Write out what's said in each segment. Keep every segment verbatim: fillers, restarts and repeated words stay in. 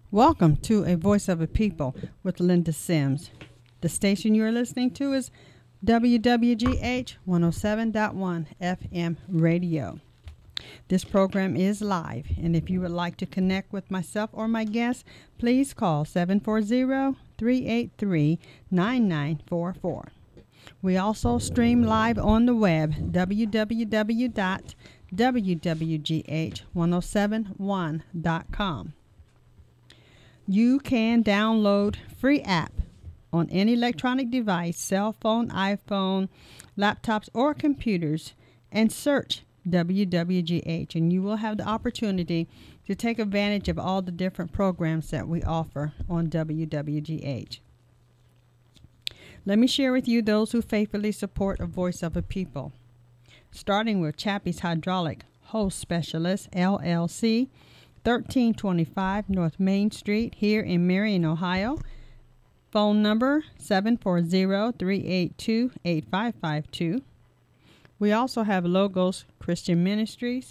Welcome to A Voice of a People with Linda Sims. The station you are listening to is W W G H one oh seven point one F M radio. This program is live, and if you would like to connect with myself or my guests, please call seven four zero, three eight three, nine nine four four. We also stream live on the web, w w w dot w w g h one oh seven one dot com. You can download free app on any electronic device, cell phone, iPhone, laptops, or computers, and search W W G H, and you will have the opportunity to take advantage of all the different programs that we offer on W W G H. Let me share with you those who faithfully support A Voice of a People, starting with Chappie's Hydraulic Hose Specialist, L L C, thirteen twenty-five North Main Street here in Marion, Ohio. Phone number seven four zero, three eight two, eight five five two. We also have Logos Christian Ministries.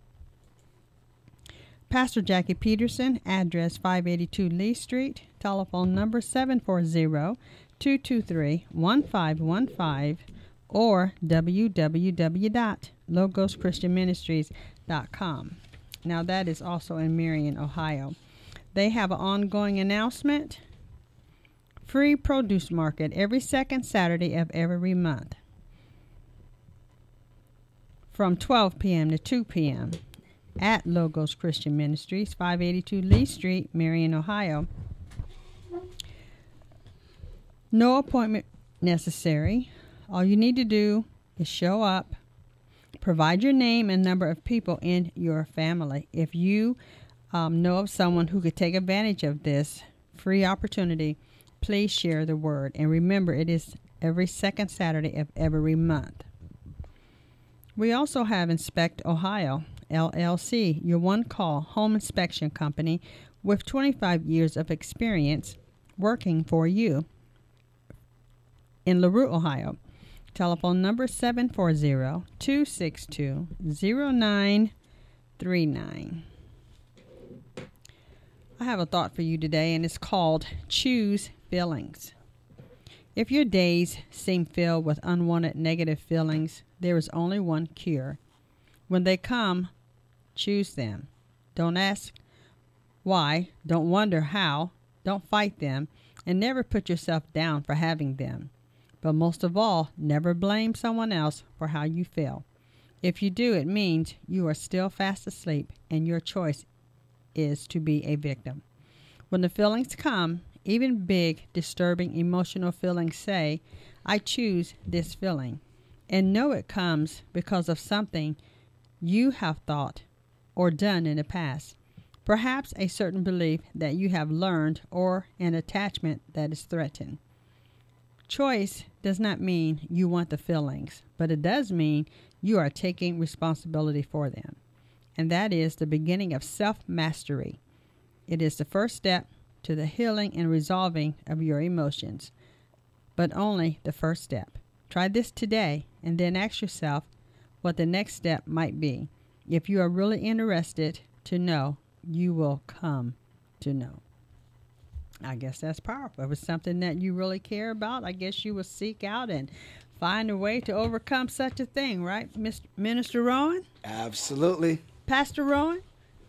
Pastor Jackie Peterson, address five eighty-two Lee Street. Telephone number seven four zero, two two three, one five one five or w w w dot logos christian ministries dot com. Now that is also in Marion, Ohio. They have an ongoing announcement. Free produce market every second Saturday of every month from twelve p.m. to two p.m. at Logos Christian Ministries, five eighty-two Lee Street, Marion, Ohio. No appointment necessary. All you need to do is show up. Provide your name and number of people in your family. If you um, know of someone who could take advantage of this free opportunity, please share the word. And remember, it is every second Saturday of every month. We also have Inspect Ohio, L L C, your one-call home inspection company with twenty-five years of experience working for you in LaRue, Ohio. Telephone number seven four zero, two six two, zero nine three nine. I have a thought for you today, and it's called Choose Feelings. If your days seem filled with unwanted negative feelings, there is only one cure. When they come, choose them. Don't ask why, don't wonder how, don't fight them, and never put yourself down for having them. But most of all, never blame someone else for how you feel. If you do, it means you are still fast asleep, and your choice is to be a victim. When the feelings come, even big, disturbing, emotional feelings, say, I choose this feeling. And know it comes because of something you have thought or done in the past. Perhaps a certain belief that you have learned or an attachment that is threatened. Choice does not mean you want the feelings, but it does mean you are taking responsibility for them. And that is the beginning of self-mastery. It is the first step to the healing and resolving of your emotions, but only the first step. Try this today and then ask yourself what the next step might be. If you are really interested to know, you will come to know. I guess that's powerful. If it's something that you really care about, I guess you will seek out and find a way to overcome such a thing, right, Mister Minister Rowan? Absolutely. Pastor Rowan?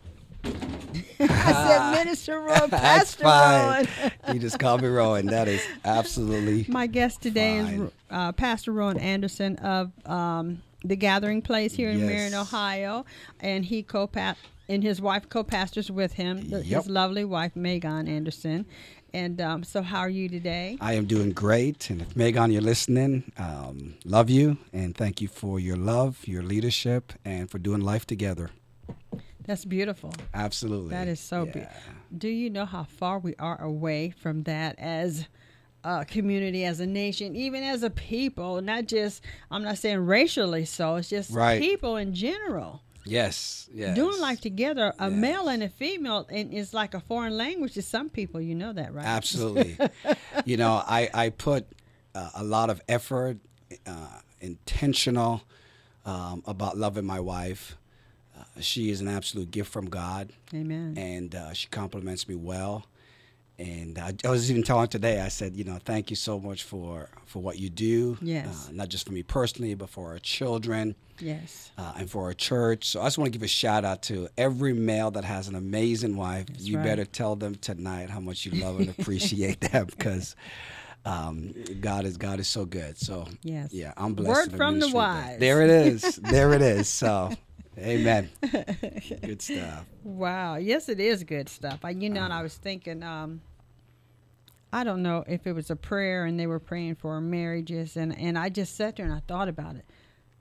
I said Minister Rowan, That's Pastor fine. Rowan. You just call me Rowan. That is absolutely My guest today fine. is uh, Pastor Rowan Anderson of um, The Gathering Place here in Yes. Marion, Ohio, and he co and his wife co-pastors with him, the, Yep. his lovely wife, Megan Anderson. And um, so how are you today? I am doing great. And if Megan, you're listening, um, love you. And thank you for your love, your leadership, and for doing life together. That's beautiful. Absolutely. That is so yeah. beautiful. Do you know how far we are away from that as a community, as a nation, even as a people? Not just, I'm not saying racially so, it's just Right. people in general. Yes, yes. Doing life together, a Yes. male and a female, and is like a foreign language to some people. You know that, right? Absolutely. You know, I, I put uh, a lot of effort, uh, intentional um, about loving my wife. Uh, she is an absolute gift from God, Amen. and uh, she compliments me well. And I, I was even telling her today, I said, you know, thank you so much for, for what you do. Yes. Uh, not just for me personally, but for our children. Yes. Uh, and for our church. So I just want to give a shout out to every male that has an amazing wife. That's you right. better tell them tonight how much you love and appreciate them, because um, God is God is so good. So Yes. yeah, I'm blessed. Word to the from the ministry wise. today. There it is. There it is. So, amen. Good stuff. Wow. Yes, it is good stuff. I, you know, and Uh-huh. I was thinking, um, I don't know if it was a prayer and they were praying for marriages, and, and I just sat there and I thought about it.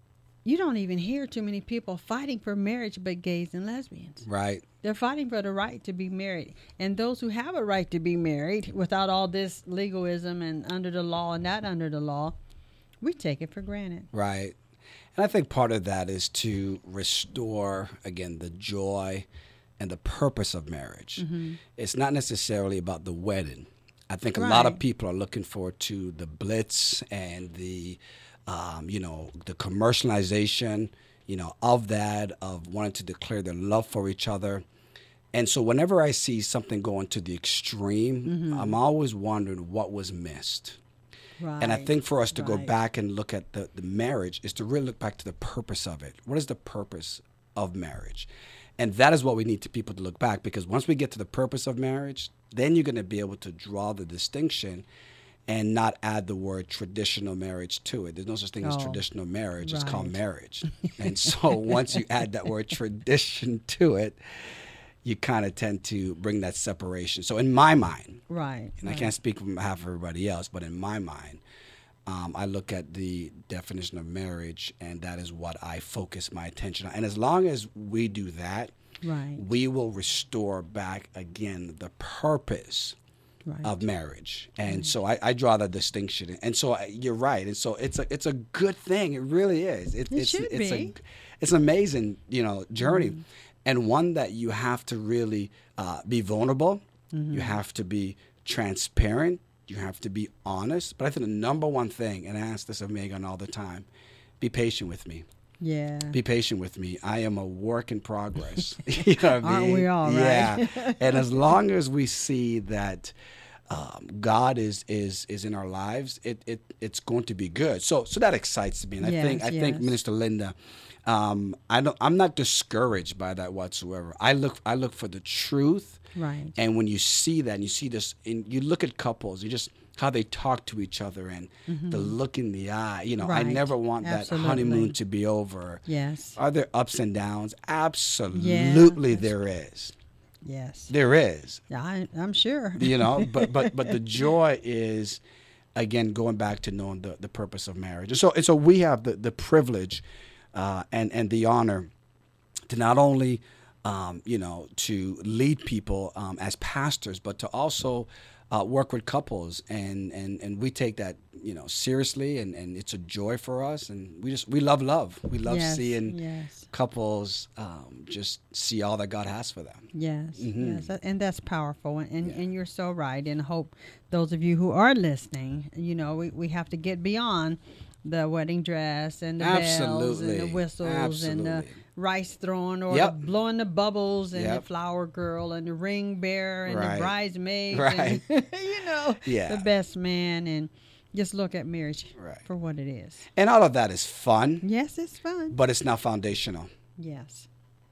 You don't even hear too many people fighting for marriage but gays and lesbians. Right. They're fighting for the right to be married. And those who have a right to be married without all this legalism and under the law and not under the law, we take it for granted. Right. And I think part of that is to restore, again, the joy and the purpose of marriage. Mm-hmm. It's not necessarily about the wedding. I think a lot of Right. people are looking forward to the blitz and the, um, you know, the commercialization, you know, of that, of wanting to declare their love for each other. And so whenever I see something going to the extreme, Mm-hmm. I'm always wondering what was missed. Right. And I think for us to go Right. back and look at the, the marriage is to really look back to the purpose of it. What is the purpose of marriage? And that is what we need to people to look back, because once we get to the purpose of marriage, then you're going to be able to draw the distinction and not add the word traditional marriage to it. There's no such thing as Oh, traditional marriage. It's called right. marriage. And so once you add that word tradition to it, you kind of tend to bring that separation. So in my mind, Right. and right. I can't speak on behalf of everybody else, but in my mind, um, I look at the definition of marriage, and that is what I focus my attention on. And as long as we do that, Right. we will restore back again the purpose Right. of marriage. And so I, I draw the distinction. And so I, you're right. And so it's a it's a good thing. It really is. It, It it's should it's be. a it's an amazing, you know, journey, Mm-hmm. and one that you have to really uh, be vulnerable. Mm-hmm. You have to be transparent. You have to be honest. But I think the number one thing, and I ask this of Megan all the time, be patient with me. Yeah. Be patient with me. I am a work in progress. You know what I Aren't mean? we all, right? Yeah. And as long as we see that um, God is is is in our lives, it, it it's going to be good. So so that excites me. And I Yes, think I think yes. Minister Linda, um, I don't I'm not discouraged by that whatsoever. I look I look for the truth. Right. And when you see that, and you see this, and you look at couples, you just how they talk to each other, and the look in the eye. You know, I Mm-hmm. Right. never want that Absolutely. honeymoon to be over. Yes. Are there ups and downs? Absolutely, that's there is. Yes. There is. Yeah, I, I'm sure. You know, but but but the joy is, again, going back to knowing the, the purpose of marriage. And so and so we have the the privilege, uh, and and the honor, to not only, um, you know, to lead people um, as pastors, but to also uh, work with couples, and, and, and we take that, you know, seriously, and, and it's a joy for us, and we just we love love. We love Yes, seeing yes. couples um, just see all that God has for them. Yes, Mhm. yes, that- and that's powerful, and and, Yeah. and you're so right. And I hope those of you who are listening, you know, we, we have to get beyond the wedding dress and the bells and Absolutely. the whistles and the Absolutely. rice throwing or Yep. the blowing the bubbles and Yep. the flower girl and the ring bearer and Right. the bridesmaid, Right. and, you know, Yeah. the best man, and just look at marriage Right. for what it is. And all of that is fun, Yes, it's fun. but it's not foundational. Yes,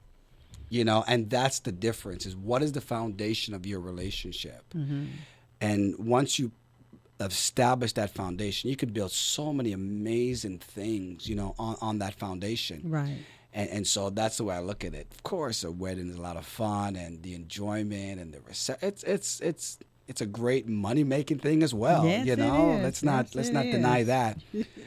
You know, and that's the difference, is what is the foundation of your relationship? Mm-hmm. And once you establish that foundation, you could build so many amazing things, you know, on, on that foundation. right. And, and so that's the way I look at it. Of course, a wedding is a lot of fun, and the enjoyment and the rece- it's it's it's it's a great money making thing as well. Yes, you it know, is. let's not Yes, let's it not deny is. that.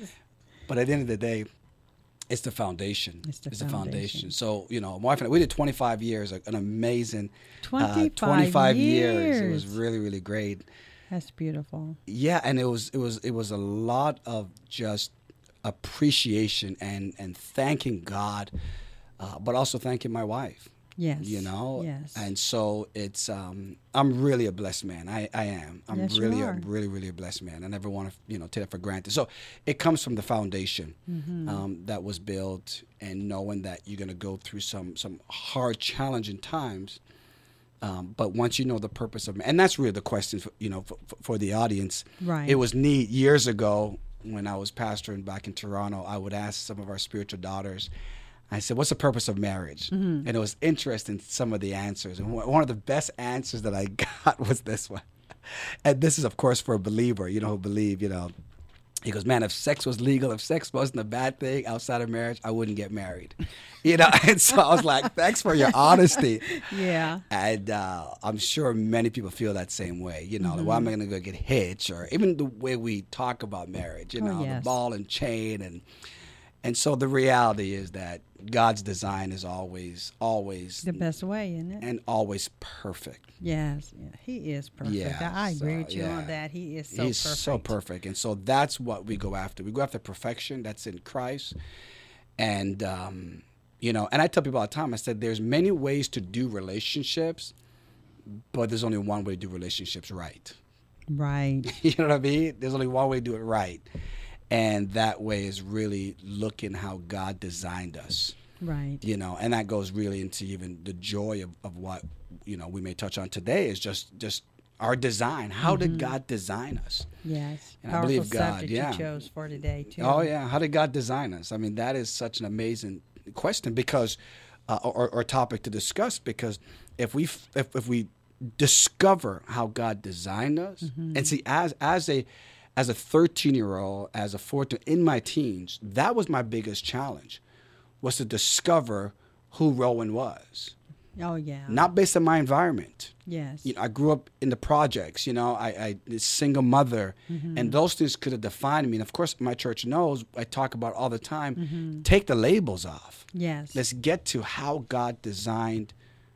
But at the end of the day, it's the foundation. It's the foundation. foundation. So, you know, my wife and I, we did twenty-five years, an amazing uh, twenty-five, twenty-five years. It years. was really, really great. That's beautiful. Yeah, and it was it was it was a lot of just appreciation and and thanking God, uh, but also thanking my wife. Yes. You know? Yes. And so it's, um, I'm really a blessed man. I, I am. I'm Yes, you really, a, are. really, really a blessed man. I never want to, you know, take it for granted. So it comes from the foundation Mm-hmm. um, that was built, and knowing that you're going to go through some, some hard, challenging times. Um, but once you know the purpose of man, and that's really the question, for, you know, for, for the audience. Right. It was neat years ago when I was pastoring back in Toronto. I would ask some of our spiritual daughters, I said, what's the purpose of marriage? Mm-hmm. And it was interesting, some of the answers. And one of the best answers that I got was this one. And this is, of course, for a believer, you know, who believe, you know. He goes, man, if sex was legal, if sex wasn't a bad thing outside of marriage, I wouldn't get married. You know, and so I was like, thanks for your honesty. Yeah. And uh, I'm sure many people feel that same way. You know, mm-hmm. like, why am I going to go get hitched? Or even the way we talk about marriage, you know, oh, yes. the ball and chain. And and so the reality is that God's design is always, always the best way, isn't it? And always perfect. Yes, yeah, he is perfect. Yeah, I agree so, with you yeah. on that. He is so He's perfect. so perfect. And so that's what we go after. We go after perfection that's in Christ. And, um, you know, and I tell people all the time, I said, there's many ways to do relationships, but there's only one way to do relationships right. Right. You know what I mean? There's only one way to do it right. And that way is really looking how God designed us. Right. You know, and that goes really into even the joy of, of what, you know, we may touch on today is just, just our design. How mm-hmm. did God design us? Yes. And Powerful I believe God, subject yeah. you chose for today, too. Oh, yeah. How did God design us? I mean, that is such an amazing question because, uh, or, or topic to discuss, because if we, if, if we discover how God designed us, mm-hmm. and see, as, as a, as a thirteen-year-old, as a fourteen, in my teens, that was my biggest challenge, was to discover who Rowan was. Oh, yeah. Not based on my environment. Yes. You know, I grew up in the projects, you know, I, I a single mother, mm-hmm. and those things could have defined me. And, of course, my church knows, I talk about all the time, mm-hmm. take the labels off. Yes. Let's get to how God designed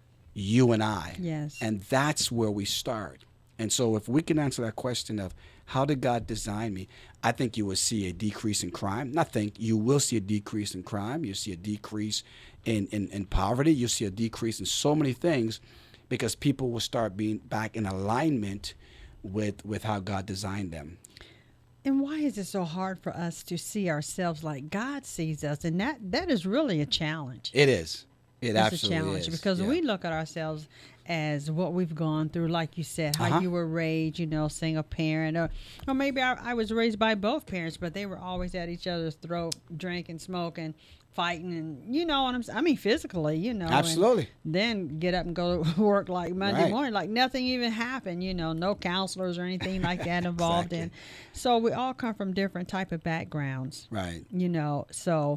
you and I. Yes. And that's where we start. And so if we can answer that question of how did God design me, I think you will see a decrease in crime. Not think, you will see a decrease in crime. You'll see a decrease in, in, in poverty. You'll see a decrease in so many things because people will start being back in alignment with, with how God designed them. And why is it so hard for us to see ourselves like God sees us? And that, that is really a challenge. It is. It it's absolutely a challenge is. because yeah. we look at ourselves as what we've gone through, like you said, how uh-huh. you were raised, you know, single parent, or, or maybe I, I was raised by both parents, but they were always at each other's throat, drinking, smoking, fighting, and you know what I'm saying? I mean, physically, you know. Absolutely. And then get up and go to work like Monday right. morning, like nothing even happened, you know, no counselors or anything like that involved exactly. in. So we all come from different type of backgrounds. Right. You know, so,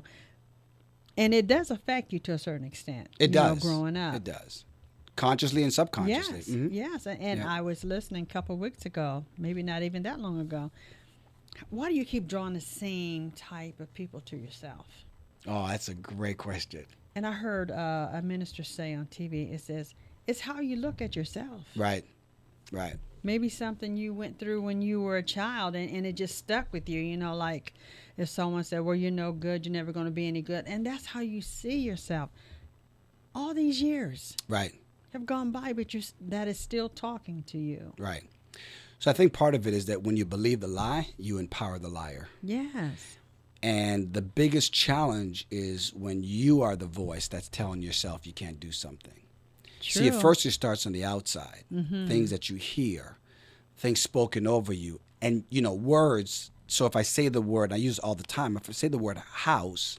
and it does affect you to a certain extent. It you does. know, growing up. It does. Consciously and subconsciously. Yes, mm-hmm. yes. And yeah. I was listening a couple of weeks ago, maybe not even that long ago. Why do you keep drawing the same type of people to yourself? Oh, that's a great question. And I heard uh, a minister say on T V, it says, it's how you look at yourself. Right, right. Maybe something you went through when you were a child and, and it just stuck with you, you know, like if someone said, well, you're no good, you're never going to be any good. And that's how you see yourself. All these years. Right. Have gone by, but you're, that is still talking to you. Right. So I think part of it is that when you believe the lie, you empower the liar. Yes. And the biggest challenge is when you are the voice that's telling yourself you can't do something. True. See, at first it starts on the outside. Mm-hmm. Things that you hear, things spoken over you. And, you know, words. So if I say the word, I use it all the time. If I say the word house,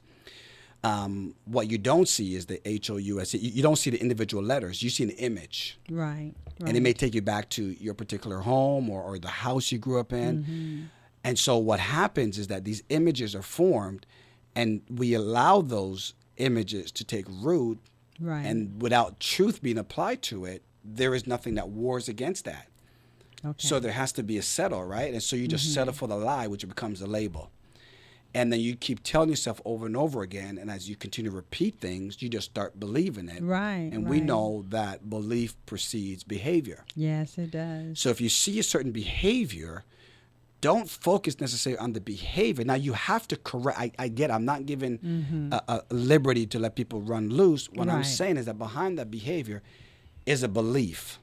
Um, what you don't see is the H O U S. You, you don't see the individual letters. You see an image. Right, right. And it may take you back to your particular home or, or the house you grew up in. Mm-hmm. And so what happens is that these images are formed and we allow those images to take root. Right. And without truth being applied to it, there is nothing that wars against that. Okay. So there has to be a settle, right? And so you just mm-hmm. settle for the lie, which becomes a label. And then you keep telling yourself over and over again, and as you continue to repeat things, you just start believing it. Right. And right. we know that belief precedes behavior. Yes, it does. So if you see a certain behavior, don't focus necessarily on the behavior. Now, you have to correct. I, I get it. I'm not giving Mm-hmm. a, a liberty to let people run loose. What I'm Right. saying is that behind that behavior is a belief.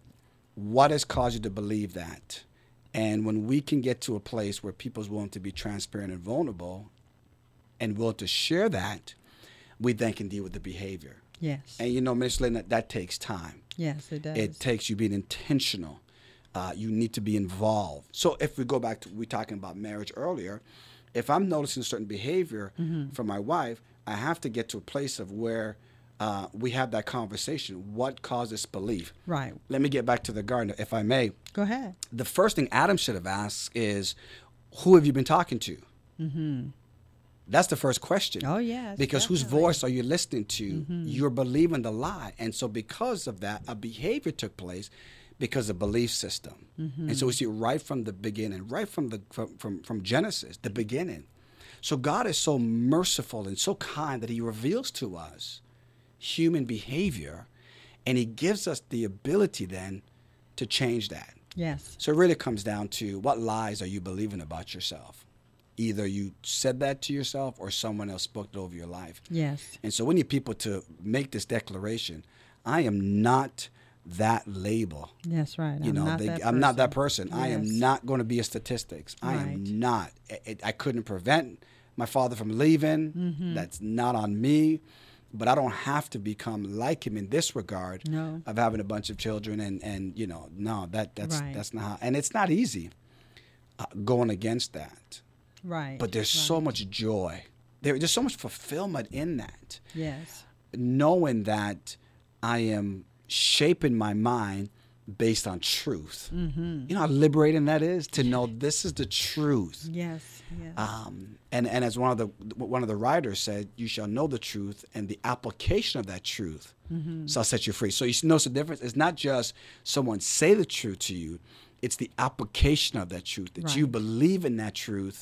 What has caused you to believe that? And when we can get to a place where people's willing to be transparent and vulnerable and willing to share that, we then can deal with the behavior. Yes. And, you know, Miss Lynn, that, that takes time. Yes, it does. It takes you being intentional. Uh, you need to be involved. So if we go back to, we were talking about marriage earlier, if I'm noticing certain behavior Mm-hmm. from my wife, I have to get to a place of where uh, we have that conversation. What caused this belief? Right. Let me get back to the garden, if I may. Go ahead. The first thing Adam should have asked is, who have you been talking to? Mm-hmm. That's the first question. Oh, yes. Because whose definitely. voice are you listening to? Mm-hmm. You're believing the lie. And so because of that, a behavior took place because of belief system. Mm-hmm. And so we see it right from the beginning, right from the from, from, from Genesis, the beginning. So God is so merciful and so kind that he reveals to us human behavior, and he gives us the ability then to change that. Yes. So it really comes down to, what lies are you believing about yourself? Either you said that to yourself or someone else spoke it over your life. Yes. And so we need people to make this declaration. I am not that label. That's right. You I'm know, not they, that I'm not that person. person. I Yes. am not going to be a statistics. I Right. am not. I, I couldn't prevent my father from leaving. Mm-hmm. That's not on me. But I don't have to become like him in this regard No. of having a bunch of children. And, and you know, no, that that's Right. that's not how. And it's not easy uh, going against that. Right. But there's right. so much joy. There, there's so much fulfillment in that. Yes. Knowing that I am shaping my mind based on truth. Mm-hmm. You know how liberating that is to know this is the truth. Yes. Yes. Um, and, and as one of the one of the writers said, you shall know the truth, and the application of that truth mm-hmm. shall set you free. So you notice the difference. It's not just someone say the truth to you; it's the application of that truth, that you Right. believe in that truth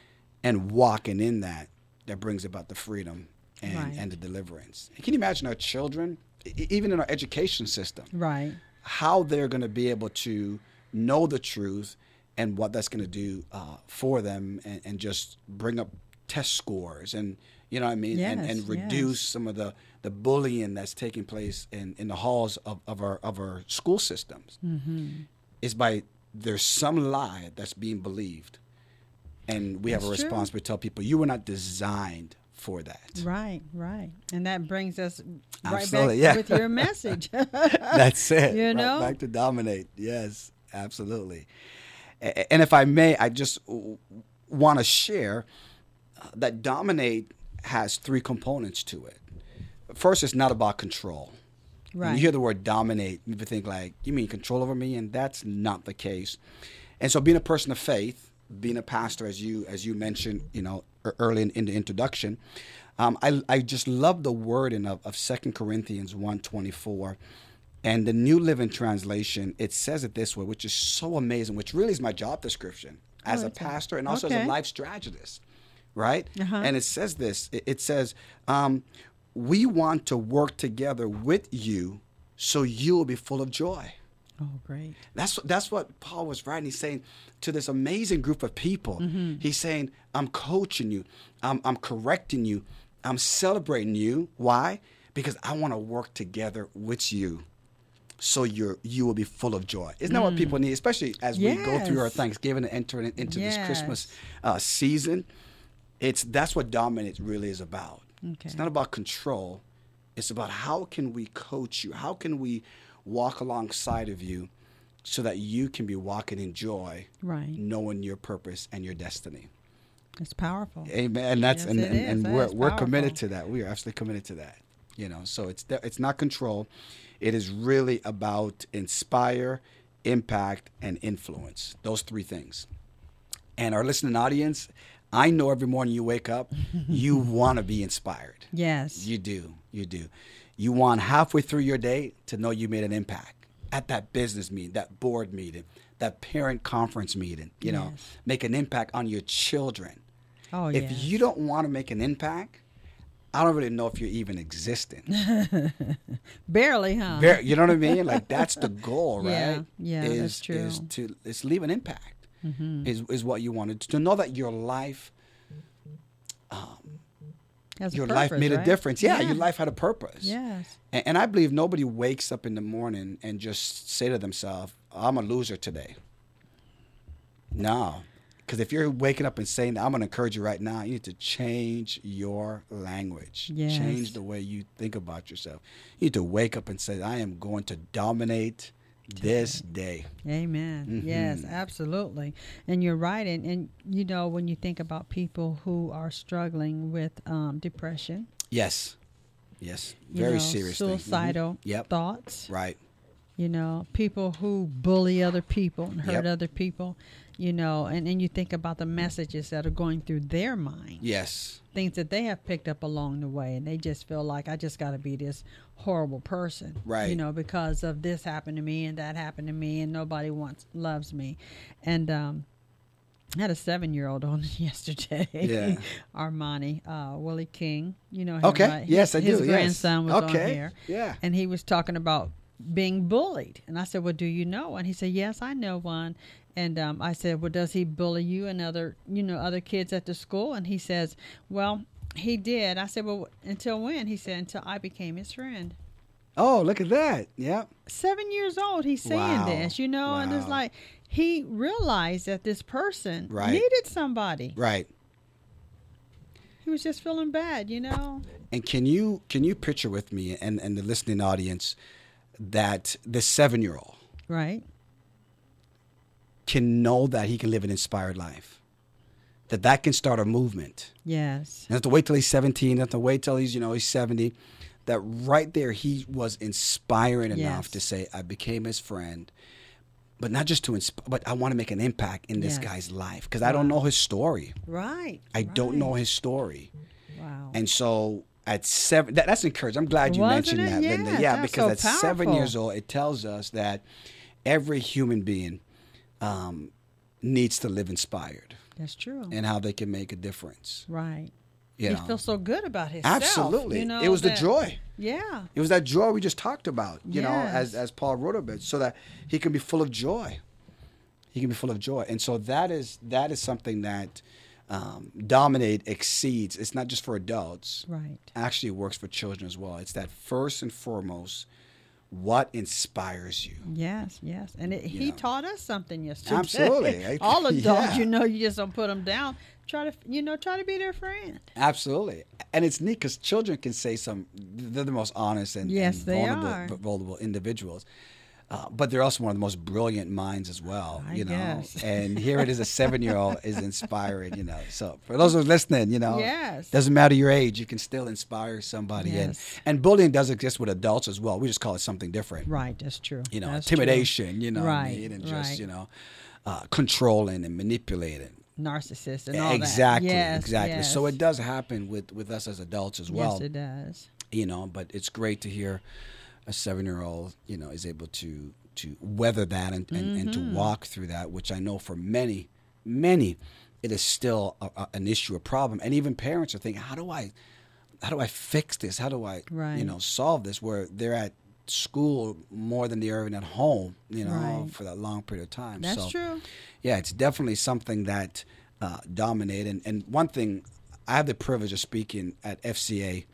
and walking in that, that brings about the freedom and, Right. and the deliverance. And can you imagine our children, e- even in our education system, Right. how they're going to be able to know the truth and what that's going to do uh, for them, and, and just bring up test scores and, you know what I mean, and, Yes, and reduce yes. some of the, the bullying that's taking place in, in the halls of, of our of our school systems. Mm-hmm. Is by there's some lie that's being believed, and we have a That's true. responsibility to tell people you were not designed for that. Right. Right. And that brings us right Absolutely, back yeah. with your message. That's it. You Right know? back to dominate. Yes, absolutely. A- And if I may, I just want to share uh, that dominate has three components to it. First, it's not about control. When Right. you hear the word dominate, you think like, you mean control over me? And that's not the case. And so being a person of faith, being a pastor, as you as you mentioned, you know, e- early in, in the introduction, um, I, I just love the wording of, of Second Corinthians one twenty-four. And the New Living Translation, it says it this way, which is so amazing, which really is my job description as Oh, a it's a- pastor and also as okay. a life strategist, right? Uh-huh. And it says this, it, it says, um, we want to work together with you so you will be full of joy. Oh, great. That's that's what Paul was writing. He's saying to this amazing group of people, Mm-hmm. he's saying, I'm coaching you, I'm, I'm correcting you, I'm celebrating you. Why? Because I want to work together with you so you're, you will be full of joy. Isn't that what people need, especially as we go through our Yes. Thanksgiving and entering into this Yes. Christmas uh, season? It's That's what dominance really is about. Okay. It's not about control. It's about how can we coach you? How can we walk alongside of you so that you can be walking in joy, Right. knowing your purpose and your destiny. It's powerful. Amen. And that's Yes, and, it and, is. and That we're is we're powerful. committed to that. We are absolutely committed to that. You know, so it's it's not control. It is really about inspire, impact, and influence. Those three things. And our listening audience, I know every morning you wake up, you want to be inspired. Yes. You do. You do. You want halfway through your day to know you made an impact at that business meeting, that board meeting, that parent conference meeting, you know, Yes. make an impact on your children. Oh, If yes. you don't want to make an impact, I don't really know if you're even existing. Barely, huh? Ver- you know what I mean? Like that's the goal, right? Yeah, yeah, is, that's true. Is to is leave an impact. Mm-hmm. is is what you wanted to know that your life, um, Has a your purpose, life made a right? difference. Yeah, Yeah. your life had a purpose. Yes. And, and I believe nobody wakes up in the morning and just say to themselves, "I'm a loser today." No. Because if you're waking up and saying that, I'm going to encourage you right now, you need to change your language. Yes. Change the way you think about yourself. You need to wake up and say, I am going to dominate this day. Amen. Mhm. Yes, absolutely. And you're right. And, and, you know, when you think about people who are struggling with um, depression, Yes. Yes. you Very know, serious thing. Mhm. suicidal Yep. thoughts, Right. you know, people who bully other people and hurt Yep. other people, you know, and, and you think about the messages that are going through their mind. Yes. Things that they have picked up along the way, and they just feel like, I just got to be this horrible person, Right. you know, because of this happened to me and that happened to me, and nobody wants loves me. And um I had a seven-year-old on yesterday, Yeah. Armani, uh, Willie King, you know him, Okay. right? Yes, I his, do. His Yes. grandson was Okay. on here, Yeah. and he was talking about being bullied. And I said, well, do you know one? He said, yes, I know one. And um, I said, well, does he bully you and other, you know, other kids at the school? And he says, well, he did. I said, well, until when? He said, until I became his friend. Oh, look at that. Yep. Seven years old, he's saying Wow. this, you know, and it's Wow. like he realized that this person Right. needed somebody. Right. He was just feeling bad, you know. And can you can you picture with me and, and the listening audience that this seven-year-old Right. can know that he can live an inspired life, that that can start a movement. Yes. You don't have to wait till he's seventeen. You don't have to wait till he's, you know, he's seventy. That right there, he was inspiring enough Yes. to say, I became his friend. But not just to inspire, but I want to make an impact in this Yes. guy's life. Because I don't know his story. Right. I don't know right. his story. Wow. And so at seven, that, that's encouraging. I'm glad you Wasn't mentioned it? that, Yes, Linda. Yeah, that's because so at seven powerful. years old, it tells us that every human being um, needs to live inspired That's true. and how they can make a difference. Right. You he know? feels so good about himself. Absolutely. You know, it was that- the joy. Yeah. It was that joy we just talked about, you know, as, Yes. as Paul wrote about, so that he can be full of joy. He can be full of joy. And so that is that is something that um, Dominate exceeds. It's not just for adults. Right. Actually, it works for children as well. It's that first and foremost, what inspires you? Yes, yes. And it, You he know. taught us something yesterday. Absolutely. I- All adults, yeah. you know, you just don't put them down. Try to, you know, try to be their friend. Absolutely. And it's neat because children can say some, they're the most honest and, Yes, and they vulnerable, are. vulnerable individuals. Uh, but they're also one of the most brilliant minds as well, I you know. guess. And here it is, a seven-year-old is inspiring, you know. So for those who are listening, you know, Yes. doesn't matter your age, you can still inspire somebody. Yes. And and bullying does exist with adults as well. We just call it something different. Right, that's true. You know, That's intimidation, you know, what I Right, mean, and just right. you know, uh, controlling and manipulating. true. Narcissist and all Exactly, that. Yes, exactly. yes. So it does happen with with us as adults as well. Yes, it does. You know, but it's great to hear a seven-year-old, you know, is able to to weather that and, and, and to Mm-hmm. walk through that, which I know for many, many, it is still a, a, an issue, a problem, and even parents are thinking, how do I, how do I fix this? How do I, Right. you know, solve this? Where they're at school more than they're even at home, you know, Right. for that long period of time. That's so, true. yeah, it's definitely something that uh, dominate. And, and one thing, I have the privilege of speaking at F C A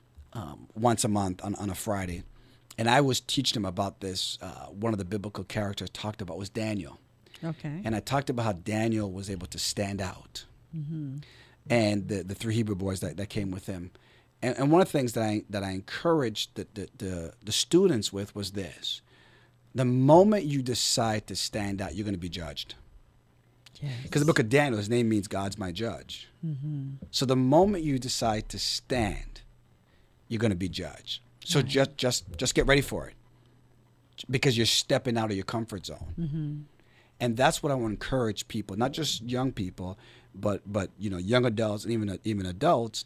um, once a month on, on a Friday. And I was teaching them about this. Uh, one of the biblical characters talked about was Daniel. Okay. And I talked about how Daniel was able to stand out. Mm-hmm. And the, the three Hebrew boys that, that came with him. And, and one of the things that I, that I encouraged the, the, the, the students with was this. The moment you decide to stand out, you're going to be judged. Yes. Because the book of Daniel, his name means God's my judge. Mm-hmm. So the moment you decide to stand, you're going to be judged. So Right. just just just get ready for it, because you're stepping out of your comfort zone. Mm-hmm. And that's what I want to encourage people, not just young people, but but you know, young adults and even even adults,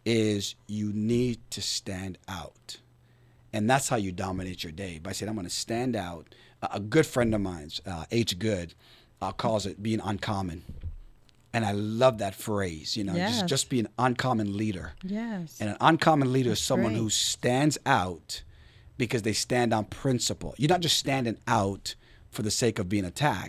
is you need to stand out. And that's how you dominate your day, by saying, I'm going to stand out. A, a good friend of mine, uh, H. Good, uh, calls it being uncommon. And I love that phrase, you know, Yes. just, just be an uncommon leader. Yes. And an uncommon leader is That's someone great. who stands out because they stand on principle. You're not just standing out for the sake of being attacked.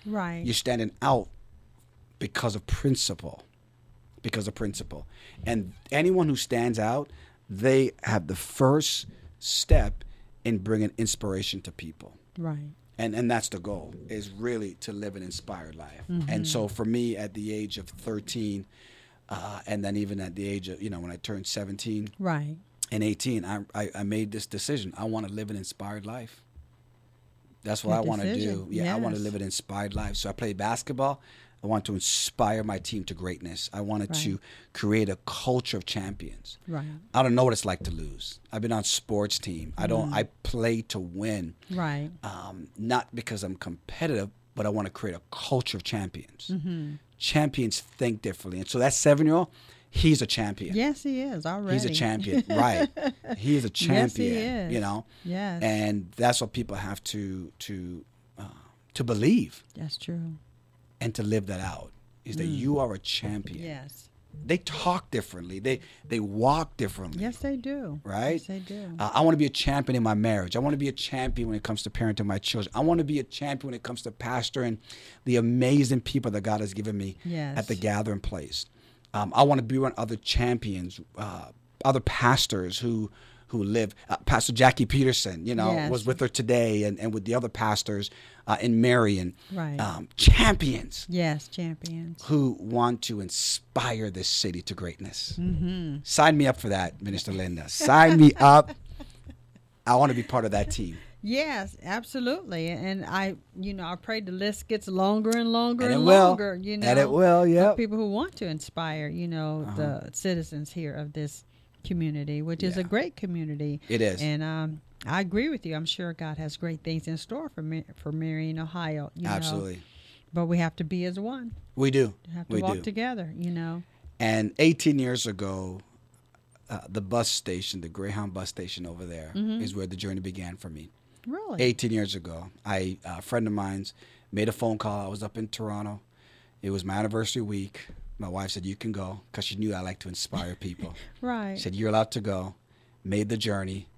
Right. You're standing out because of principle. Because of principle. And anyone who stands out, they have the first step in bringing inspiration to people. Right. And and that's the goal, is really to live an inspired life. Mm-hmm. And so for me, at the age of thirteen, uh, and then even at the age of, you know, when I turned seventeen Right. and eighteen, I, I, I made this decision. I want to live an inspired life. That's what Good I want to decision. do. Yeah, I want to Yes. live an inspired life. So I play basketball. I want to inspire my team to greatness. I wanted Right. to create a culture of champions. Right. I don't know what it's like to lose. I've been on sports team. I don't. I play to win. Right. Um, not because I'm competitive, but I want to create a culture of champions. Mm-hmm. Champions think differently, and so that seven-year-old, he's a champion. Yes, he is already. He's a champion, right? He is a champion. Yes, he is. You know, Yes. and that's what people have to to uh, to believe That's true. and to live that out. Is that you are a champion. Yes. They talk differently. They they walk differently. Yes, they do. Right? Yes, they do. Uh, I want to be a champion in my marriage. I want to be a champion when it comes to parenting my children. I want to be a champion when it comes to pastoring the amazing people that God has given me Yes. at the gathering place. Um, I want to be around other champions, uh, other pastors who who live. Uh, Pastor Jackie Peterson, you know, Yes. was with her today, and, and with the other pastors uh, in Marion. Right. Um, champions Yes, champions. who want to inspire this city to greatness. Mm-hmm. Sign me up for that, Minister Linda. Sign me up. I want to be part of that team. Yes, absolutely. And I, you know, I pray the list gets longer and longer And and, it will. longer. You know, And it will, of yep. people who want to inspire, you know, Uh-huh. the citizens here of this community, which is Yeah. a great community. It is. And um, I agree with you. I'm sure God has great things in store for Ma- for Marion, Ohio. You know. Absolutely. But we have to be as one. We do. We have to We walk do. together. You know. And eighteen years ago, uh, the bus station, the Greyhound bus station over there, is Mm-hmm. where the journey began for me. Really. eighteen years ago, I a friend of mine's made a phone call. I was up in Toronto. It was my anniversary week. My wife said, "You can go," because she knew I like to inspire people. Right. She said, "You're allowed to go." Made the journey.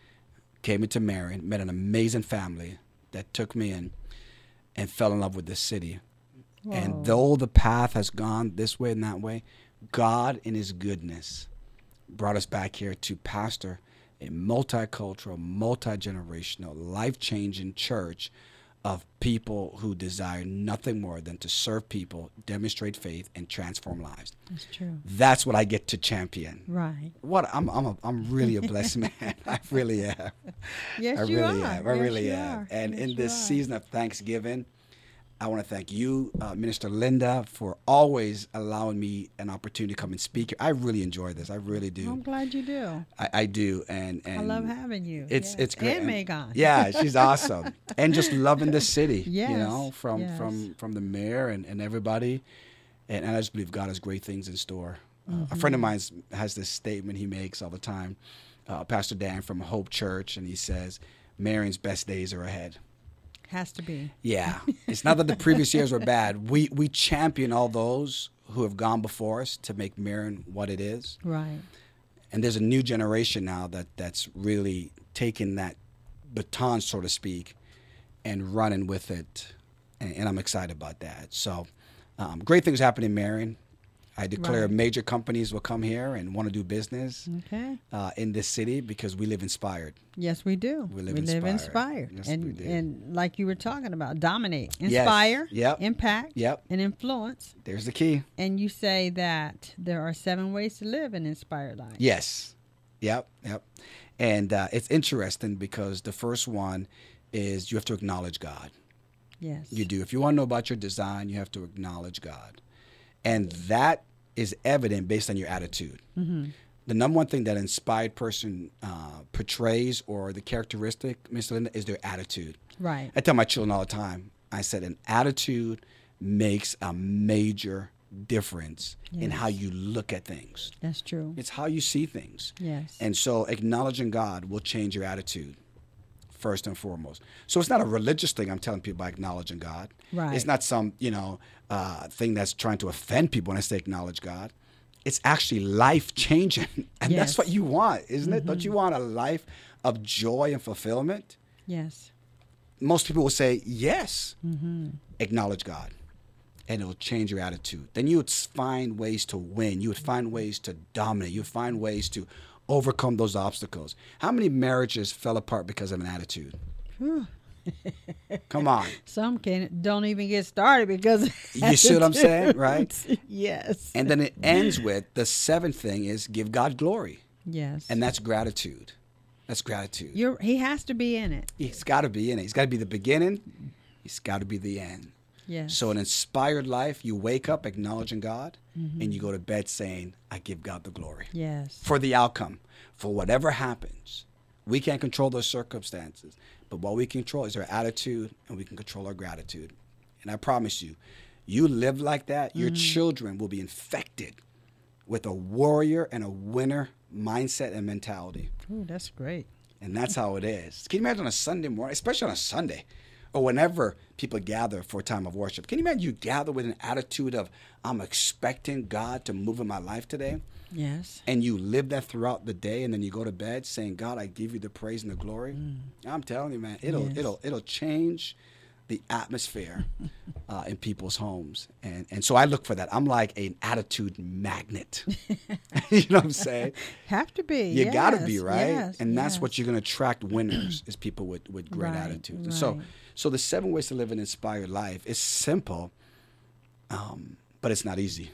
Came into Marion. Met an amazing family that took me in, and fell in love with this city. Whoa. And though the path has gone this way and that way, God in his goodness brought us back here to pastor a multicultural, multi-generational, life-changing church of people who desire nothing more than to serve people, demonstrate faith, and transform lives. That's true. That's what I get to champion. Right. What I'm I'm a, I'm really a blessed man. I really am. Yes, I you really are. am. I Yes, really you am. are. And Yes, in you this are. season of Thanksgiving, I want to thank you, uh, Minister Linda, for always allowing me an opportunity to come and speak. I really enjoy this. I really do. I'm glad you do. I, I do. And, and I love having you. It's Yes. it's great. And Megan. Yeah, she's awesome. And just loving the city. You Yes, know, from yes. from from the mayor and, and everybody. And, and I just believe God has great things in store. Uh, a friend of mine has this statement he makes all the time, uh, Pastor Dan from Hope Church, and he says, Marion's best days are ahead. Has to be. Yeah. It's not that the previous years were bad. We we champion all those who have gone before us to make Marion what it is. Right. And there's a new generation now that, that's really taking that baton, so to speak, and running with it. And, and I'm excited about that. So um, great things happen in Marion. I declare Right. major companies will come here and want to do business Okay. uh, in this city because we live inspired. Yes, we do. We live inspired. inspired. Yes, and we do. and like you were talking about, dominate, Yes. inspire, Yep. impact, Yep. and influence. There's the key. And you say that there are seven ways to live an inspired life. Yes. Yep. Yep. And uh, it's interesting because the first one is you have to acknowledge God. Yes. You do. If you want to know about your design, you have to acknowledge God. And that is evident based on your attitude. Mm-hmm. The number one thing that an inspired person uh, portrays or the characteristic, Miss Linda, is their attitude. Right. I tell my children all the time, I said, an attitude makes a major difference in Yes. how you look at things. That's true. It's how you see things. Yes. And so acknowledging God will change your attitude first and foremost. So it's not a religious thing I'm telling people by acknowledging God. Right. It's not some, you know, uh, thing that's trying to offend people when I say acknowledge God. It's actually life changing. And Yes. that's what you want, isn't it? Don't you want a life of joy and fulfillment? yes. Most people will say yes. Mm-hmm. acknowledge God, and it'll change your attitude. Then you would find ways to win. You would find ways to dominate. You would find ways to overcome those obstacles. How many marriages fell apart because of an attitude? Whew. Come on. Some can don't even get started because You see what I'm saying, right? Yes. And then it ends with the seventh thing is give God glory. Yes. And that's gratitude. That's gratitude. You're, he has to be in it. He's got to be in it. He's got to be the beginning. He's got to be the end. Yes. So an inspired life, you wake up acknowledging God, mm-hmm. and you go to bed saying, I give God the glory. Yes. For the outcome, for whatever happens. We can't control those circumstances, but what we control is our attitude, and we can control our gratitude. And I promise you, you live like that, your mm-hmm. children will be infected with a warrior and a winner mindset and mentality. Oh, that's great. And that's how it is. Can you imagine on a Sunday morning, especially on a Sunday, or whenever people gather for a time of worship? Can you imagine you gather with an attitude of, I'm expecting God to move in my life today? Yes. And you live that throughout the day, and then you go to bed saying, God, I give you the praise and the glory. Mm. I'm telling you, man, it'll yes. it'll it'll change the atmosphere uh, in people's homes. And and so I look for that. I'm like an attitude magnet. You know what I'm saying? Have to be. You yes. got to be, right? Yes. And that's yes. what you're going to attract winners is people with, with great right. attitudes. Right. So so the seven ways to live an inspired life is simple, um, but it's not easy.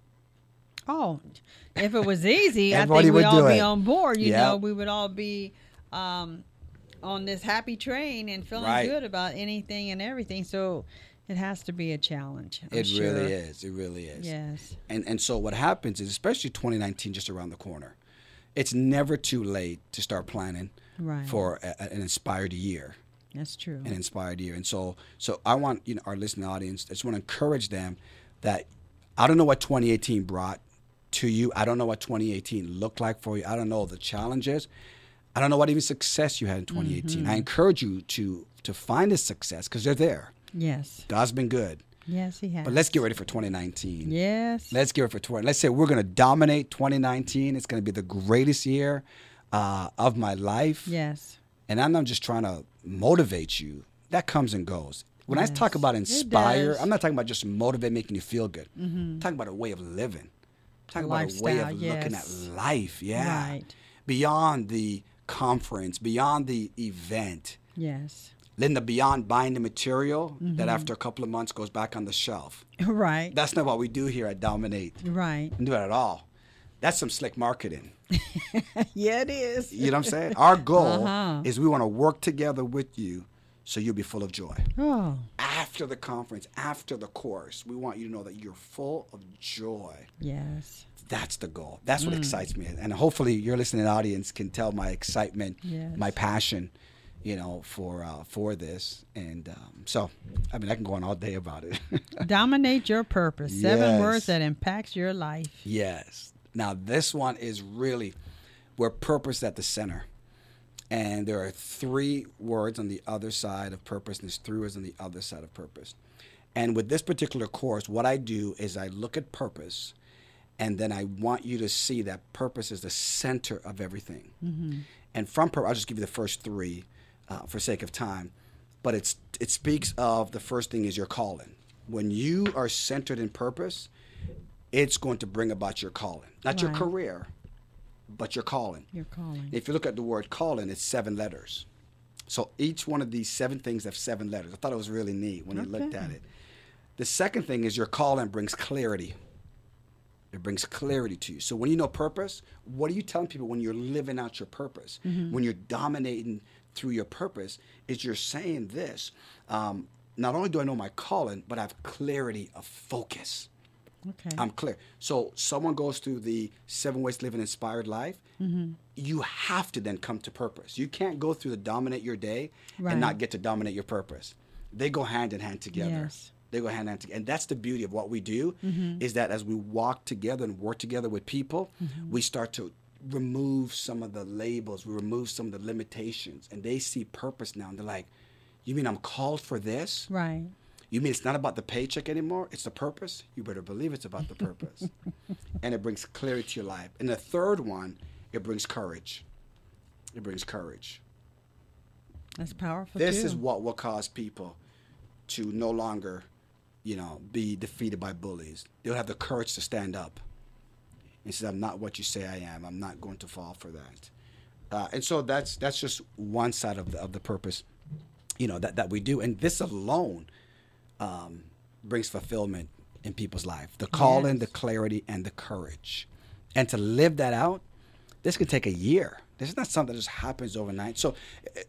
Oh, if it was easy, I Everybody think we'd would all do be it. on board. You Yep. know, we would all be um, on this happy train and feeling Right. good about anything and everything. So it has to be a challenge. I'm It sure. really is. It really is. Yes. And and so what happens is, especially twenty nineteen just around the corner, it's never too late to start planning Right. for a, an inspired year. That's true. An inspired year. And so so I want you know our listening audience, I just want to encourage them that I don't know what twenty eighteen brought to you. I don't know what twenty eighteen looked like for you. I don't know the challenges. I don't know what even success you had in twenty eighteen. Mm-hmm. I encourage you to to find a success because they're there. Yes. God's been good. Yes, he has. But let's get ready for twenty nineteen. Yes. Let's get ready for twenty. Let's say we're going to dominate twenty nineteen. It's going to be the greatest year uh, of my life. Yes. And I'm not just trying to motivate you. That comes and goes. When yes. I talk about inspire, does. I'm not talking about just motivate, making you feel good. Mm-hmm. I'm talking about a way of living. I'm talking Lifestyle, about a way of yes. looking at life. Yeah. Right. Beyond the conference, beyond the event. Yes. Linda, beyond buying the material Mm-hmm. that after a couple of months goes back on the shelf. Right. That's not what we do here at Dominate. Right. We don't do that at all. That's some slick marketing. Yeah, it is. You know what I'm saying? Our goal Uh-huh. is we want to work together with you so you'll be full of joy. Oh, After the conference, after the course, we want you to know that you're full of joy. yes. That's the goal. That's what excites me. And hopefully your listening audience can tell my excitement, Yes. my passion, you know, for uh, for this. And um, so, I mean, I can go on all day about it. Dominate your purpose. Seven Yes. words that impacts your life. Yes. Now, this one is really where purpose is at the center. And there are three words on the other side of purpose, and there's three words on the other side of purpose. And with this particular course, what I do is I look at purpose, and then I want you to see that purpose is the center of everything. Mm-hmm. And from purpose, I'll just give you the first three uh, for sake of time. But it's it speaks of the first thing is your calling. When you are centered in purpose, it's going to bring about your calling. Not your Right. career, but your calling. Your calling. If you look at the word calling, it's seven letters. So each one of these seven things have seven letters. I thought it was really neat when you looked Okay. at it. The second thing is your calling brings clarity. It brings clarity to you. So when you know purpose, what are you telling people when you're living out your purpose? Mm-hmm. When you're dominating through your purpose, is you're saying this. Um, not only do I know my calling, but I have clarity of focus. Okay. I'm clear. So someone goes through the seven ways to live an inspired life. Mm-hmm. You have to then come to purpose. You can't go through the dominate your day Right. and not get to dominate your purpose. They go hand in hand together. Yes. They go hand in hand together. And that's the beauty of what we do Mm-hmm. is that as we walk together and work together with people, Mm-hmm. we start to remove some of the labels. We remove some of the limitations. And they see purpose now. And they're like, you mean I'm called for this? Right. You mean it's not about the paycheck anymore? It's the purpose? You better believe it's about the purpose. And it brings clarity to your life. And the third one, it brings courage. It brings courage. That's powerful This too. is what will cause people to no longer you know, be defeated by bullies. They'll have the courage to stand up and say, I'm not what you say I am. I'm not going to fall for that. Uh, and so that's that's just one side of the, of the purpose, you know, that, that we do. And this alone um, brings fulfillment in people's life. The calling, Yes. the clarity, and the courage. And to live that out, this could take a year. This is not something that just happens overnight. So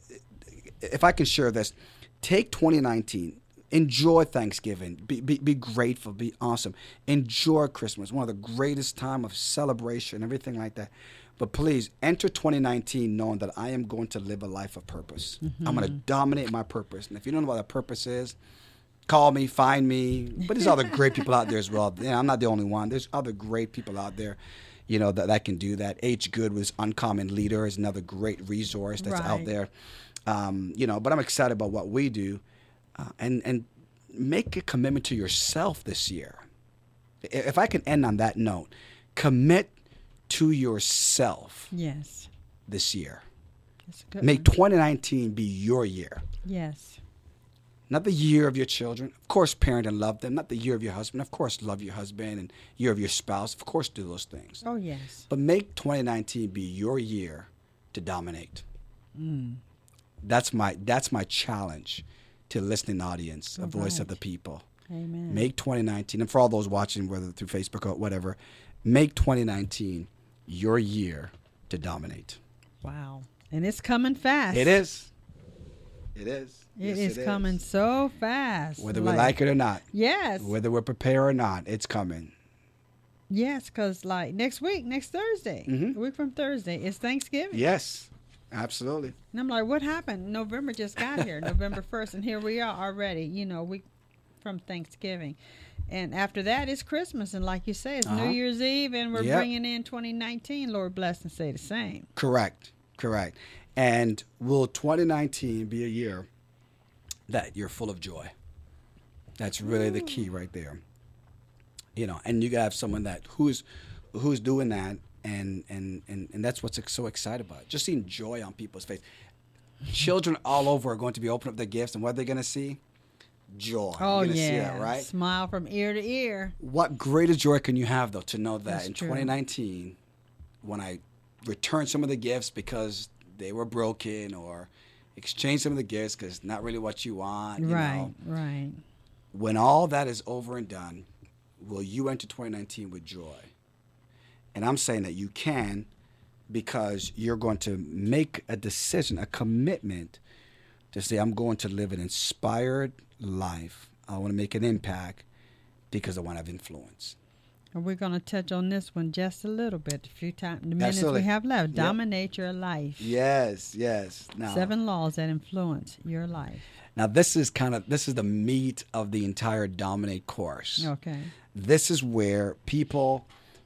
if I can share this, take twenty nineteen, enjoy Thanksgiving, be, be, be grateful, be awesome. Enjoy Christmas, one of the greatest time of celebration, everything like that. But please enter twenty nineteen knowing that I am going to live a life of purpose. Mm-hmm. I'm going to dominate my purpose. And if you don't know what that purpose is, call me, find me. But there's other great people out there as well. You know, I'm not the only one. There's other great people out there, you know, that, that can do that. H. Good with Uncommon Leader is another great resource that's Right. out there. Um, you know, but I'm excited about what we do. Uh, and, and make a commitment to yourself this year. If I can end on that note, commit to yourself Yes. this year. That's a good Make one. twenty nineteen be your year. Yes. Not the year of your children. Of course, parent and love them. Not the year of your husband. Of course, love your husband. And year of your spouse. Of course, do those things. Oh, yes. But make twenty nineteen be your year to dominate. Mm. That's my that's my challenge to the listening audience, a All voice right. of the people. Amen. Make twenty nineteen, and for all those watching, whether through Facebook or whatever, make twenty nineteen your year to dominate. Wow. And it's coming fast. It is. It is. It Yes, is coming so fast. Whether we like it or not. Yes. Whether we're prepared or not, it's coming. Yes, because like next week, next Thursday, Mhm. a week from Thursday, it's Thanksgiving. Yes, absolutely. And I'm like, what happened? November just got here, November first, and here we are already, you know, a week from Thanksgiving. And after that, it's Christmas. And like you say, it's Uh-huh. New Year's Eve, and we're Yep. bringing in twenty nineteen. Lord bless and say the same. Correct. Correct. And will twenty nineteen be a year that you're full of joy? That's really the key right there. You know, and you gotta have someone that who's who's doing that, and and and, and that's what's so excited about. Just seeing joy on people's face. Children all over are going to be opening up their gifts, and what they're gonna see? Joy. Oh, You're gonna yeah. see that, right? Smile from ear to ear. What greater joy can you have, though, to know that That's in true. twenty nineteen, when I returned some of the gifts because they were broken, or exchanged some of the gifts because not really what you want, you Right, know, right. when all that is over and done, will you enter twenty nineteen with joy? And I'm saying that you can, because you're going to make a decision, a commitment to say, I'm going to live an inspired life. I want to make an impact because I want to have influence. And we're going to touch on this one just a little bit, a few times, the minutes Absolutely. we have left. Yep. Dominate your life. Yes, yes. Now, Seven laws that influence your life. now this is kind of, this is the meat of the entire Dominate course. Okay. This is where people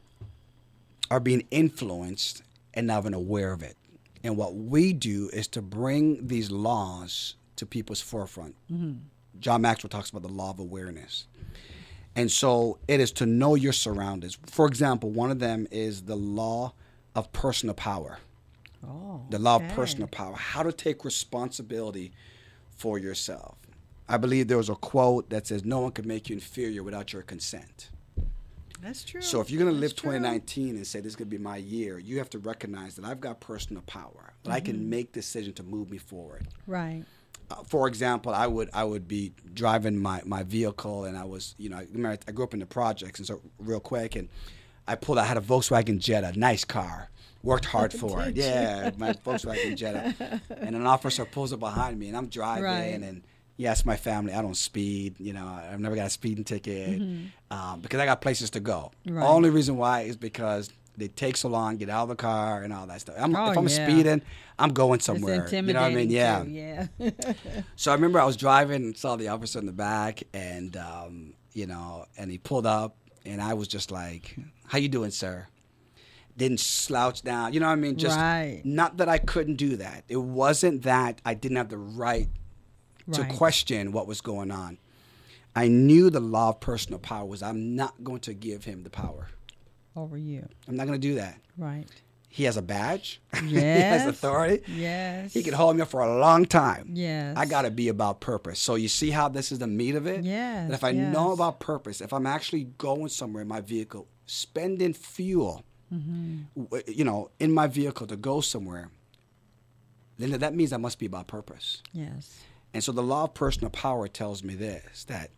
are being influenced and not even aware of it. And what we do is to bring these laws to people's forefront. Mm-hmm. John Maxwell talks about the law of awareness. And so it is to know your surroundings. For example, one of them is the law of personal power. Oh, The law okay. of personal power. How to take responsibility for yourself. I believe there was a quote that says, no one can make you inferior without your consent. That's true. So if you're going to live That's true. twenty nineteen and say this is going to be my year, you have to recognize that I've got personal power. That I Mm-hmm. can make decisions to move me forward. Right. Uh, for example, I would I would be driving my, my vehicle, and I was, you know, I, remember I grew up in the projects, and so real quick, and I pulled, I had a Volkswagen Jetta, nice car, worked hard for it. Did you? Yeah, my Volkswagen Jetta. And an officer pulls up behind me, and I'm driving, Right. and yes, my family, I don't speed, you know, I've never got a speeding ticket um, because I got places to go. Mm-hmm. Right. Only reason why is because they take so long, get out of the car and all that stuff. I'm, Oh, if I'm yeah. speeding, I'm going somewhere. It's You know what I mean? intimidating Yeah. too, yeah. So I remember I was driving and saw the officer in the back, and um, you know, and he pulled up, and I was just like, "How you doing, sir?" Didn't slouch down, you know what I mean? Just Right. not that I couldn't do that. It wasn't that I didn't have the right to Right. question what was going on. I knew the law of personal power was I'm not going to give him the power. Over you. I'm not going to do that. Right. he has a badge. Yes. He has authority. Yes. He can hold me up for a long time. Yes. I got to be about purpose. So you see how this is the meat of it? Yes. That if I yes. know about purpose, if I'm actually going somewhere in my vehicle, spending fuel, Mm-hmm. w- you know, in my vehicle to go somewhere, then that means I must be about purpose. Yes. And so the law of personal power tells me this, that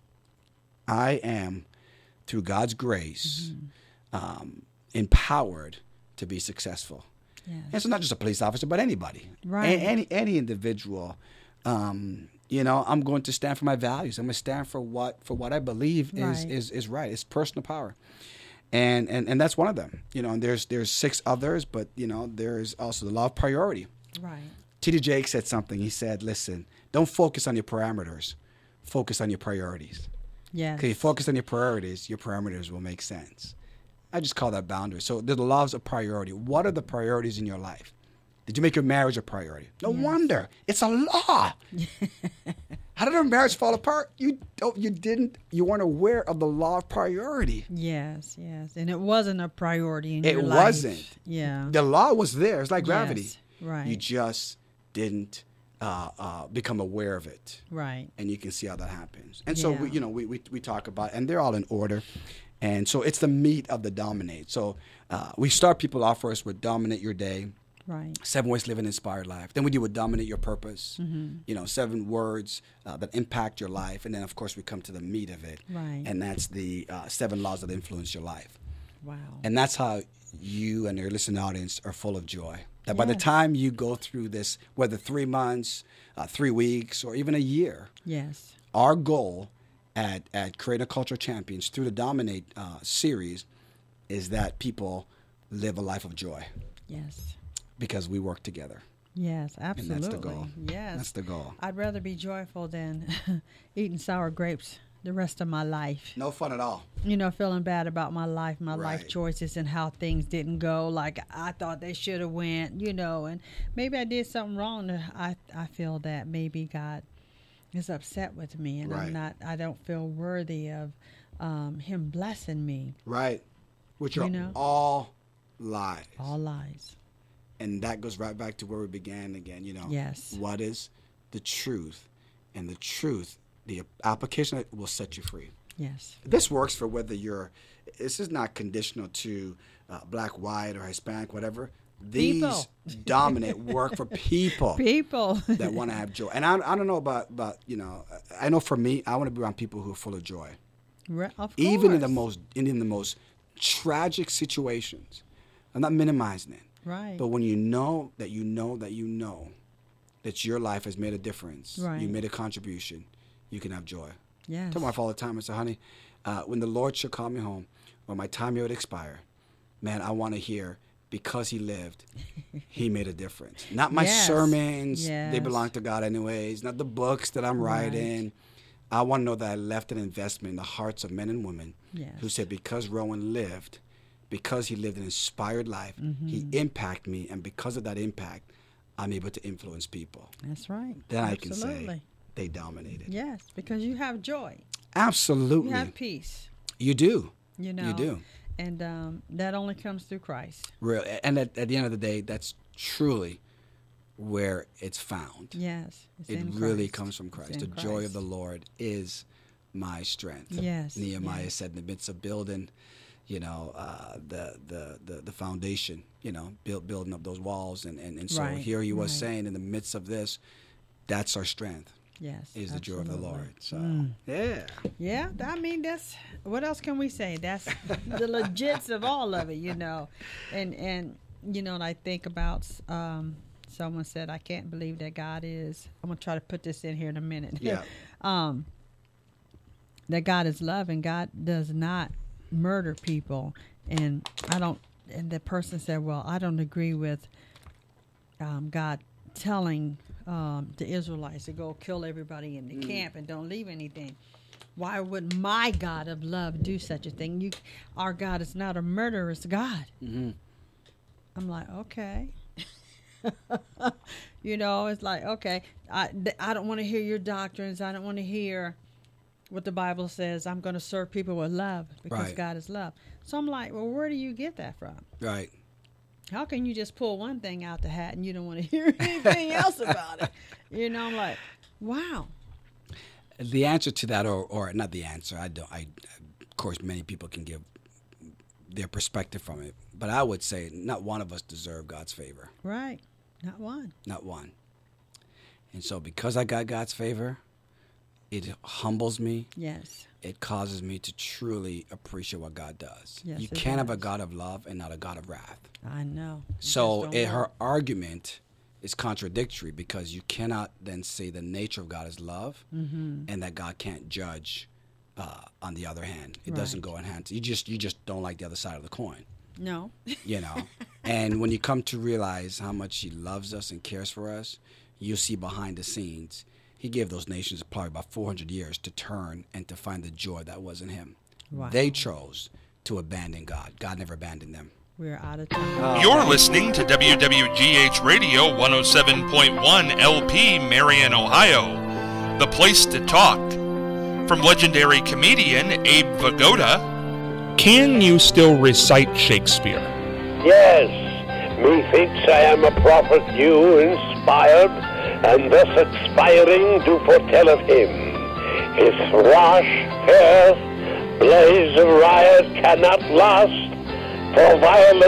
I am, through God's grace, mm-hmm. um, empowered to be successful. Yes. And it's not just a police officer, but anybody, Right. A- any any individual. Um, you know, I'm going to stand for my values. I'm going to stand for what for what I believe is Right. is is right. It's personal power, and and and that's one of them. You know, and there's there's six others, but you know, there's also the law of priority. Right. T D Jakes said something. He said, "Listen, don't focus on your parameters, focus on your priorities. Yes. Because you focus on your priorities, your parameters will make sense." I just call that boundary. So the laws of priority. What are the priorities in your life? Did you make your marriage a priority? No Yes. wonder. It's a law. How did our marriage fall apart? You don't, you didn't. You weren't aware of the law of priority. Yes, yes. And it wasn't a priority in It your life. wasn't. Yeah. The law was there. It's like gravity. Yes, right. You just didn't uh, uh, become aware of it. Right. And you can see how that happens. And so, Yeah. we, you know, we, we, we talk about, and they're all in order. And so it's the meat of the dominate. So uh, we start people off first with dominate your day. Right. Seven ways to live an inspired life. Then we deal with dominate your purpose. Mm-hmm. You know, seven words uh, that impact your life. And then, of course, we come to the meat of it. Right. And that's the uh, seven laws that influence your life. Wow. And that's how you and your listening audience are full of joy. That by the Yes. time you go through this, whether three months, uh, three weeks, or even a year, Yes. our goal at, at Creating a Culture Champions through the Dominate uh, series is that people live a life of joy Yes. because we work together. Yes, absolutely. And that's the goal. Yes. That's the goal. I'd rather be joyful than eating sour grapes the rest of my life. No fun at all. You know, feeling bad about my life, my life Right. choices, and how things didn't go like I thought they should have went. You know, and maybe I did something wrong. That I I feel that maybe God is upset with me, and Right. I'm not. I don't feel worthy of um, Him blessing me. Right. Which You are know? all lies. All lies. And that goes right back to where we began again, you know. Yes. What is the truth? And the truth, the application of it will set you free. Yes. This works for whether you're, this is not conditional to uh, black, white, or Hispanic, whatever. These People. dominate work for people People. that want to have joy. And I, I don't know about, about, you know, I know for me, I want to be around people who are full of joy. Re- of Even in the course. most, in, in the most tragic situations. I'm not minimizing it. Right. But when you know that you know that you know that your life has made a difference, Right. you made a contribution, you can have joy. Yes. I tell my wife all the time, I say, honey, uh, when the Lord shall call me home or my time here would expire, man, I want to hear because he lived, he made a difference. Not my Yes. sermons, they Yes. belong to God anyways, not the books that I'm Right. writing. I want to know that I left an investment in the hearts of men and women Yes. who said, because Rowan lived, because he lived an inspired life, Mm-hmm. he impacted me, and because of that impact, I'm able to influence people. That's right. Then I Absolutely. can say they dominated. Yes, because you have joy. Absolutely. You have peace. You do. You know. You do. And um, that only comes through Christ. Real. And at, at the end of the day, that's truly where it's found. Yes. It's It in really Christ. comes from It's Christ. in The joy Christ. of the Lord is my strength. Yes, Nehemiah yes. said in the midst of building, you know, uh, the, the, the, the foundation, you know, build, building up those walls. And, and, and so Right, here he was right. saying in the midst of this, that's our strength, Yes. is the joy of the absolutely. Lord. So, Mm. yeah. Yeah, I mean that's what else can we say? That's the legits of all of it, you know. And and you know, and I think about um, someone said, I can't believe that God is. I'm gonna try to put this in here in a minute. Yeah. um, that God is love and God does not murder people. And I don't. And the person said, well, I don't agree with um, God telling um, the Israelites to go kill everybody in the Mm. camp and don't leave anything. Why would my God of love do such a thing? You, our God is not a murderous God. Mm-hmm. I'm like, okay. You know, it's like, okay, I, th- I don't want to hear your doctrines. I don't want to hear what the Bible says. I'm going to serve people with love because Right. God is love. So I'm like, well, where do you get that from? Right. How can you just pull one thing out the hat and you don't want to hear anything else about it? You know, I'm like, wow. The answer to that, or, or not the answer, I don't. I, of course, many people can give their perspective from it, but I would say not one of us deserve God's favor. Right, not one. Not one. And so, because I got God's favor, it humbles me. Yes. It causes me to truly appreciate what God does. Yes, you it can't have a does. God of love and not a God of wrath. I know. It So just don't it, her work. argument is contradictory, because you cannot then say the nature of God is love, Mm-hmm. and that God can't judge. Uh, on the other hand, it doesn't Right. go in hand. You just you just don't like the other side of the coin, No. you know. And when you come to realize how much He loves us and cares for us, you see behind the scenes, He gave those nations probably about four hundred years to turn and to find the joy that was in Him. Wow. They chose to abandon God. God never abandoned them. We're out of time. You're listening to W W G H Radio one oh seven point one L P, Marion, Ohio. The place to talk. From legendary comedian Abe Vigoda. Can you still recite Shakespeare? Yes, methinks I am a prophet new, inspired, and thus expiring to foretell of him. His rash, fierce blaze of riot cannot last, for violence